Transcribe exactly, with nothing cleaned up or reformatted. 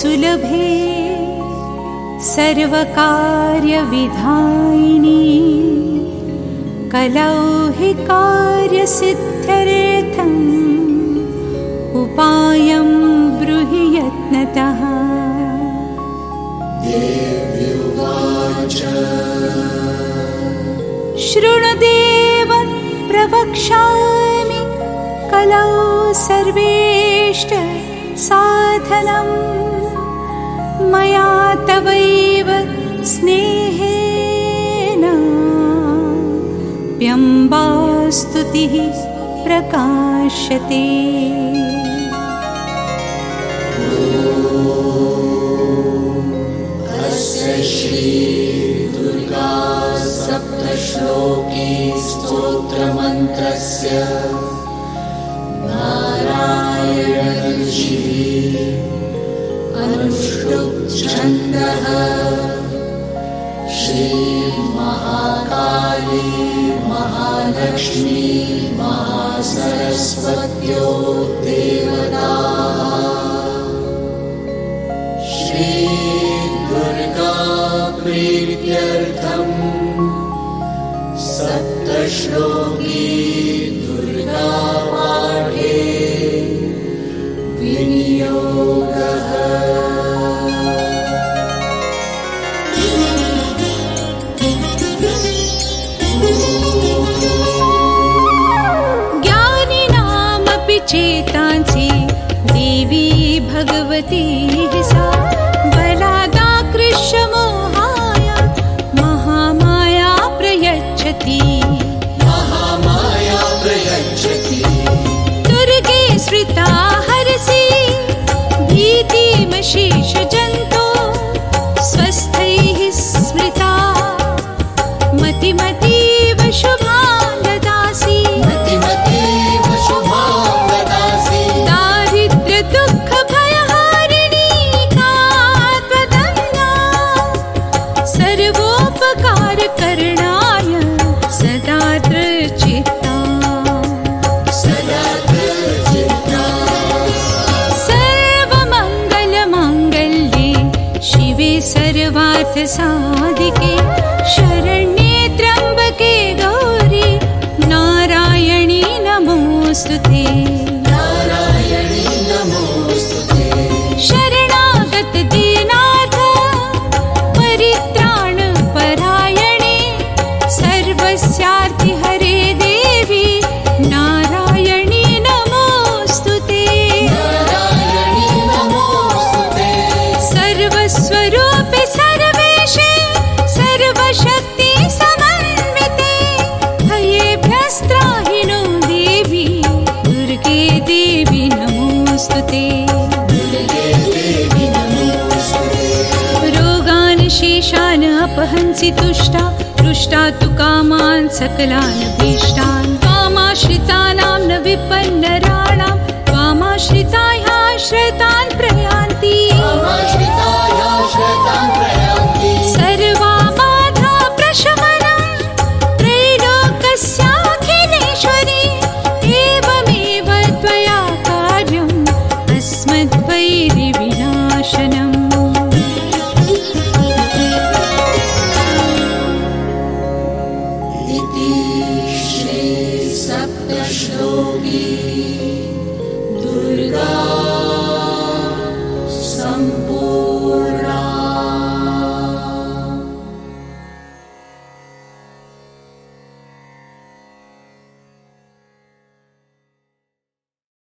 सुलभे सर्वकार्यविधायिनी कलौ हि कार्यसिद्ध्यर्थम् उपायं ब्रूहि यत्नतः। शृणुदेव प्रवक्ष्यामि कलौ सर्वेष्ट साधनं मया तवैव स्नेहेन प्यम्बास्तुतिः प्रकाश्यते। अस्य श्री दुर्गा सप्तश्लोकी स्तोत्रमन्त्रस्य नारायण ऋषिः अनुष्टुप् छन्दः श्री महाकाली महालक्ष्मी महासरस्वत्यो देवताः श्री दुर्गा प्रीत्यर्थं सप्तश्लोकी दुर्गा पाठे विनियोगः। ज्ञानिनामपि चेतांसि देवी भगवती सा बलादाकृष्य मोहाय महामाया प्रयच्छति महामाया प्रयच्छति। दुर्गे स्मृता हरसि भीतिमशेष जन्तो स्वस्थैः स्मृता मतिमतीव शुभां ददासि मतिमतीव शुभां ददासि। दारिद्र्य दुःख भयहारिणी का त्वदन्ना सर्वोपकार करणाय सदा दृचित्ता सदा दृचित्ता। सर्वमङ्गलमाङ्गल्ये शिवे सर्वार्थसाधिके शरण्ये त्र्यम्बके गौरी नारायणी नमोऽस्तुते। नारायणी नमोऽस्तुते। शरणागत दीनाथ परित्राण परायणे सर्वस्यार्ति हरे देवी नारायणी नमोऽस्तुते। नारायणी नमोऽस्तुते। सर्वस्वरूपे सर्वेशे सर्वशक्ति समन्विते भयेभ्यस्त्राहिनो देवी दुर्गे देवी नमोऽस्तुते। दुर्गे देवी नमोऽस्तुते। रोगान् शेषान् अपहंसि तुष्टा तुष्टा तु कामान् सकलान् भीष्टान् त्वामाश्रितानां न विपन्नराणां त्वामाश्रितायाः श्रतान् प्रयान्ति त्वामाश्रितायाः श्रतान् प्रयान्ति। सर्वाबाधा प्रशमनं त्रैलोक्यस्याखिलेश्वरी एवमेव त्वया कार्यम् अस्मद्वैरिविनाशनम्। इति श्री सप्तश्लोकी